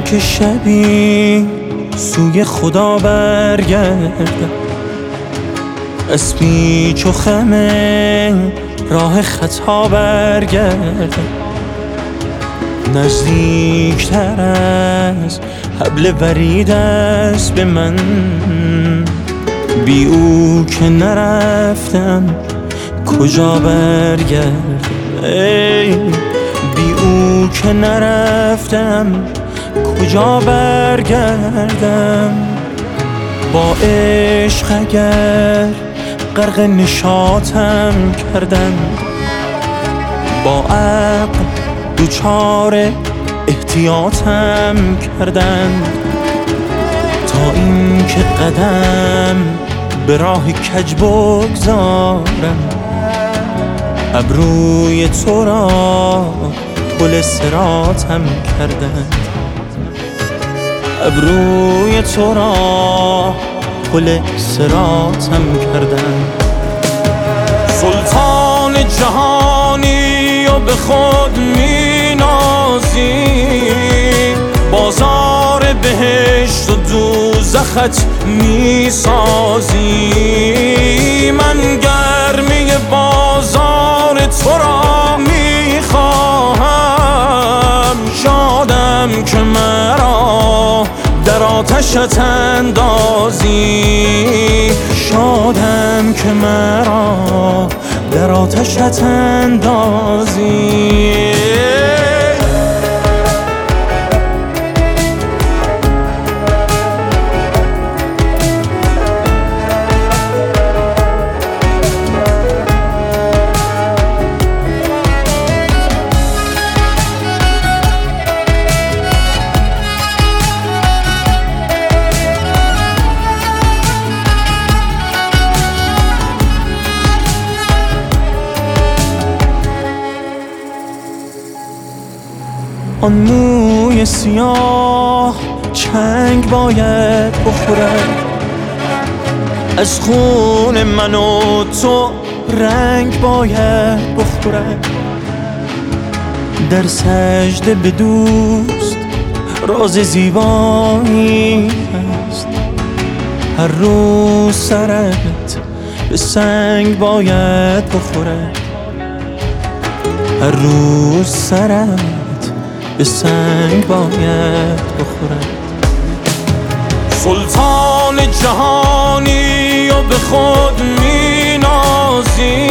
که شبی سوی خدا برگردم، از پیچ و خم راه خطا برگردم، نزدیکتر از حبل ورید است به من، بی او که نرفتم کجا برگردم، بی او که نرفتم کجا برگردم. با عشق اگر غرق نشاطم کردن، با عقل دوچار احتیاطم کردن، تا این که قدم به راه کج بگذارم، ابروی تو را پل صراطم کردن، ابروی تو را پل صراطم کردن. سلطان جهانی و به خود می نازی، بازار بهشت و دوزخت می سازی، من گرمی بازار تو را می خواهم، شادم که مرا در آتشت اندازی، شادم که مرا در آتشت اندازی. آن موی سیاه چنگ باید بخورد، از خون من و تو رنگ باید بخورد، در سجده به دوست راز زیبایی هست، هر روز سرت به سنگ باید بخورد، هر روز سرت به سنگ باید بخورد. سلطان جهانی و به خود می نازی،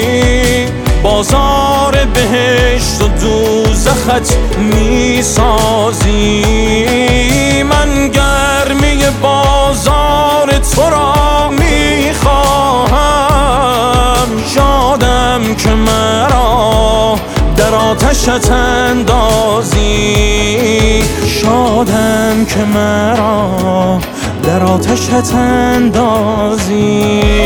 بازار بهشت و دوزخت می سازی، من گرمی بازار تو را می خواهم، شادم که مرا در آتشت اندازی، شادم که مرا در آتشت اندازی.